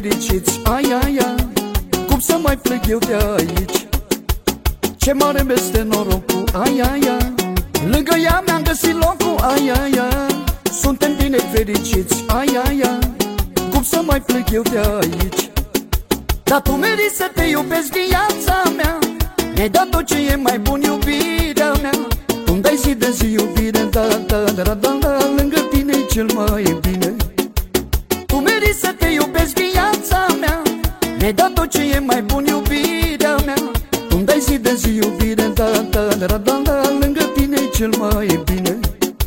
fericiți, ai, ai, ai. Cum să mai plec eu de aici? Ce mare mi-este norocul, ai, ai, ai. Lângă ea mi-am găsit locul, ai, ai, ai. Suntem bine fericiți, ai, ai, ai. Cum să mai plec eu de aici? Dar tu meriți să te iubesc viața mea. Mi-ai dat tot ce e mai bun, iubirea mea. Tu-mi dai zi de zi iubire, da, da, da, da, da. Lângă tine e cel mai bine. Tu meriți să te iubesc viața mea. Mi-ai dat tot ce e mai bun, iubirea mea. Tu-mi dai zi de zi iubire, da, da, da, da, da. Lângă tine e cel mai bine.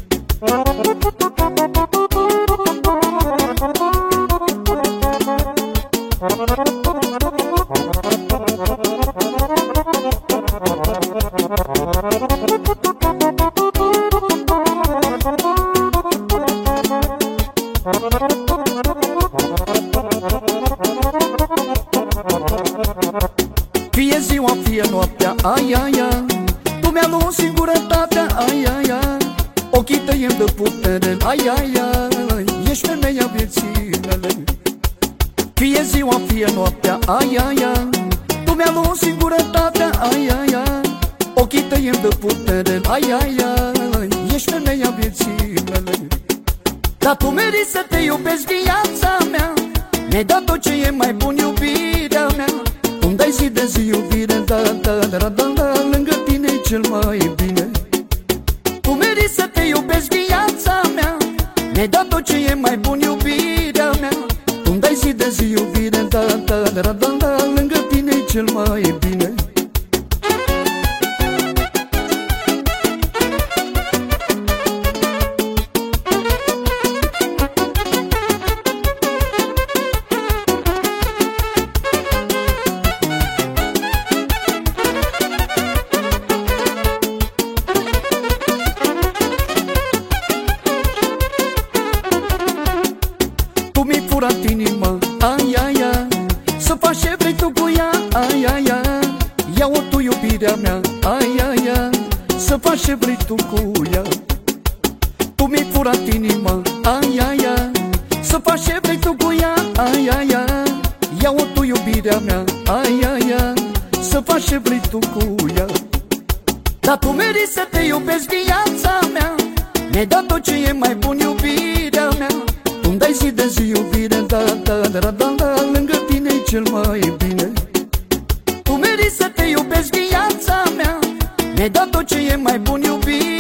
Fie ziua, fie noaptea, ai, ai, ai. Tu mi-a luat singurătatea, ai, ai, ai. Ochii tăi îmi dă putere, ai, ai, ai. Ești femeia vieții mele. Fie ziua, fie noaptea, ai, ai, ai. Tu mi-a luat singurătatea, ai, ai, ai. Ochii tăi îmi dă putere, ai, ai, ai. Ești femeia vieții mele. Dar tu meriți să te iubesc viața mea. Mi-ai dat tot ce e mai bun, iubirea mea. Tu-mi dai zi de zi iubire, da, da, da, da, da. Lângă tine e cel mai bine. Tu meriți să te iubesc viața mea. Mi-ai dat tot ce e mai bun, iubirea mea. Tu-mi dai zi de zi iubire, da, da, da, da, da. Lângă tine e cel mai bine. Tu mi-ai furat inima, ai, ai, ai. Să faci ce vrei tu cu ea, ai, ai, ai. Ia-o tu iubirea mea, ai, ai, ai. Să faci ce vrei tu cu ea. Tu mi-ai furat inima, ai, ai, ai. Să faci ce vrei tu cu ea, ai, ai, ai. Ia-o tu iubirea mea, ai, ai, ai. Să faci ce vrei tu cu ea. Dar tu meriți să te iubesc viața mea. Mi-ai dat tot ce e mai bun, iubirea mea. Tu-mi dai zi de zi iubire, da, da, da, da, da. Lângă tine e cel mai bine. Tu meriți să te iubesc viața mea. Mi-ai dat tot ce e mai bun, iubire.